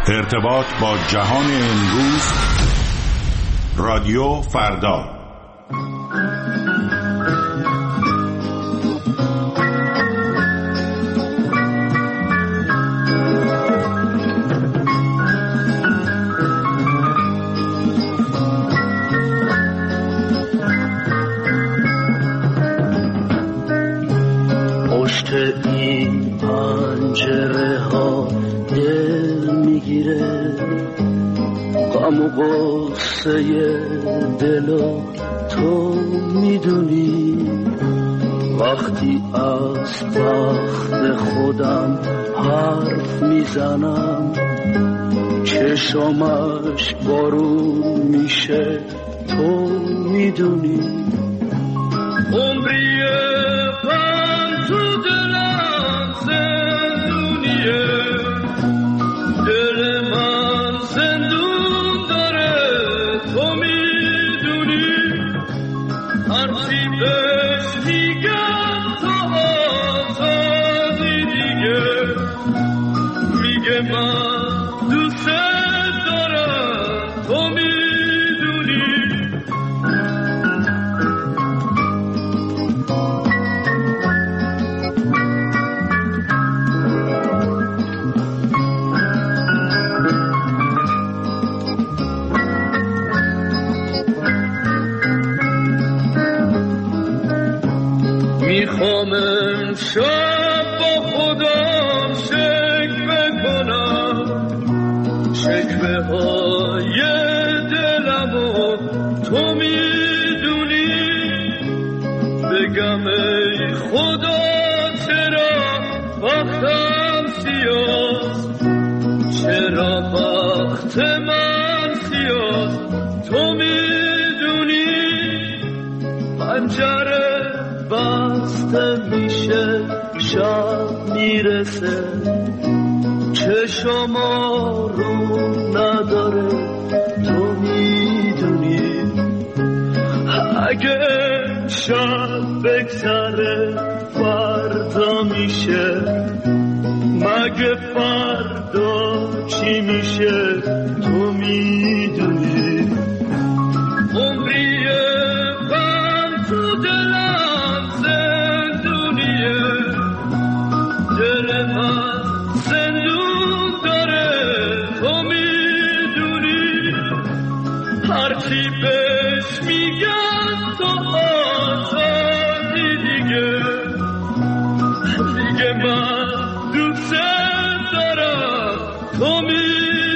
ارتباط با جهان امروز، رادیو فردا. پشت این پنجره ها دل میگیره، غم و غصه دلو تو میدونی. وقتی از بخت خودم حرف میزنم، چشمش بارون میشه تو میدونی. عمریه تو دلم زندونیه، دل من زندون داره تو میدونی. هرچی بهش میگم تو آزادی دیگه، میگه من دوست دارم تو میدونی. میخوام امشب با خودم شکوه کنم، شکوه های دلمو تو میدونی. بگم ای خدا چرا وقتم سیاست، چرا وقت من سیاست تو میدونی. پنجره بسته میشه شب میرسه، چشم رو نداره تو میدونی. اگه شب بگذره فردا میشه، مگه فردا چی میشه تو میدونی. عمریه من تو دلم زندونیه، دل من زندون داره تو میدونی. هرچی بهش میگن تو آزادی دیگه، دیگه من دوست دارم تو میدونی.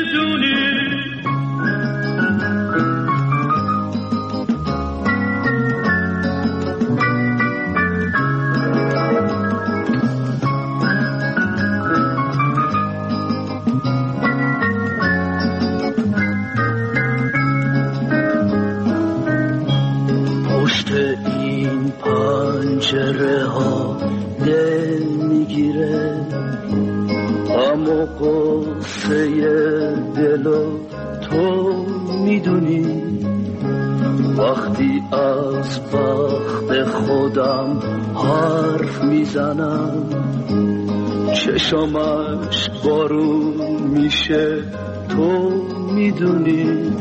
این پنجره ها دل میگیره، غم و غصه دلو تو میدونی. وقتی از بخت خودم حرف میزنم، چشمش بارون میشه تو میدونی.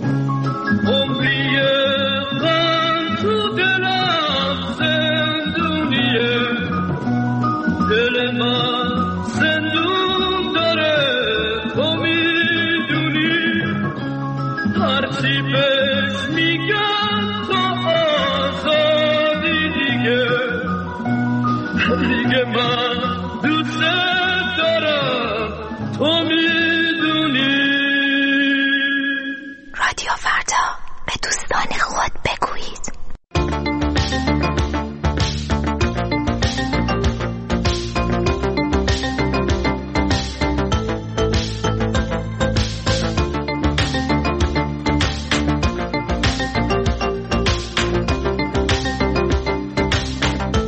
عمریه تو دلم زندونیه، دل من زندون داره تو میدونی. هرچی بهش میگن تو آزادی دیگه، دیگه من دوست دارم تو میدونی. رادیو فردا، به دوستان خود بگویید.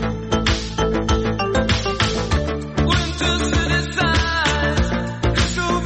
Went to criticize, so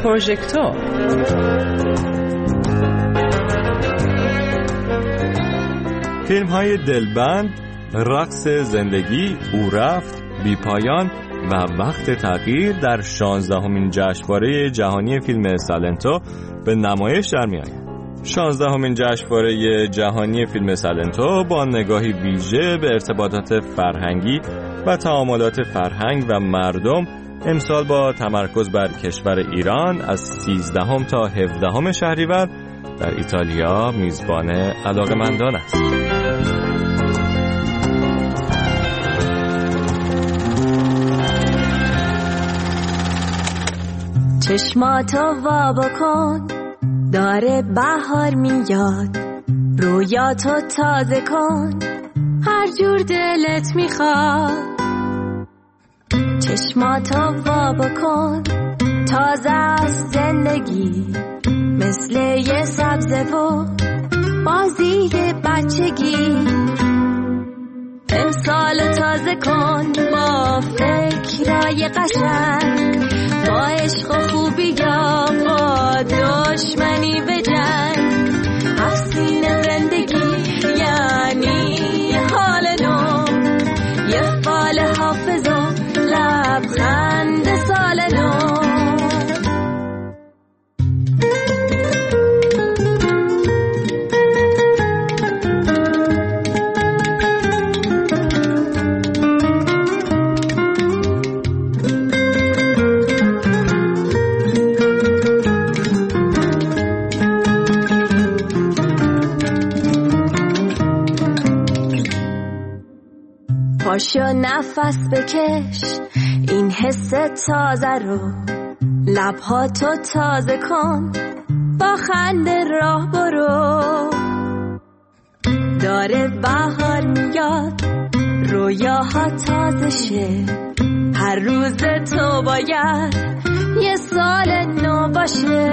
پروژکتور. فیلم های دلبند، رقص زندگی، او رفت، بی پایان و وقت تغییر در 16مین جشنواره جهانی فیلم سالنتو به نمایش در می‌آید. 16مین جشنواره جهانی فیلم سالنتو با نگاهی ویژه به ارتباطات فرهنگی و تعاملات فرهنگ و مردم امسال با تمرکز بر کشور ایران از 13 تا 17 شهریور در ایتالیا میزبان علاقه‌مندان است. چشماتو وا بکن، داره بهار میاد، رویاتو تازه کن، هر جور دلت میخواد. چشماتو وا بکن، تازه از زندگی، مثل یه سبزه و بازی بچگی. امسال تازه کن با فکرای قشنگ، با عشق و خوبی یا با دشمنی به جنگ. حسین زندگی یعنی حال نو، یه فال حافظ و لبخند سال نو. پاشو نفس بکش این حس تازه رو، لبهاتو تازه کن، با خنده راه برو. داره بهار میاد، رویاها تازه شه، هر روز تو باید یه سال نو باشه.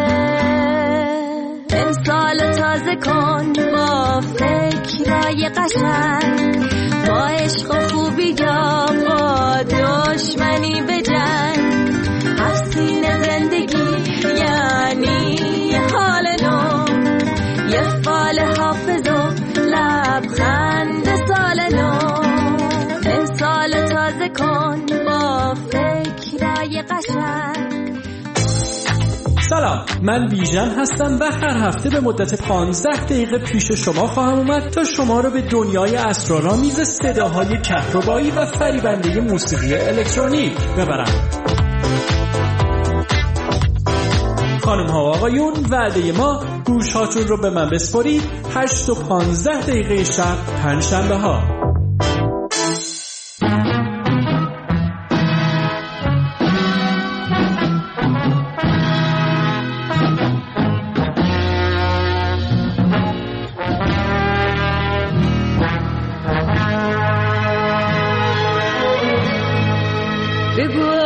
امسال تازه کن با فکرای قشنگ، با عشق و خوبی یا با دشمنی به جنگ. حسین زندگی یعنی حال نو، یه فال حافظ و لبخند سال نو. امسال تازه کن با فکرای قشنگ. سلام، من بیژن هستم و هر هفته به مدت 15 دقیقه پیش شما خواهم اومد تا شما رو به دنیای اسرارآمیز صداهای کهربایی و فریبنده موسیقی الکترونیک ببرم. خانم ها و آقایون، وعده ما گوش هاتون رو به من بسپارید 8 و 15 دقیقه شب پنجشنبه ها. بگو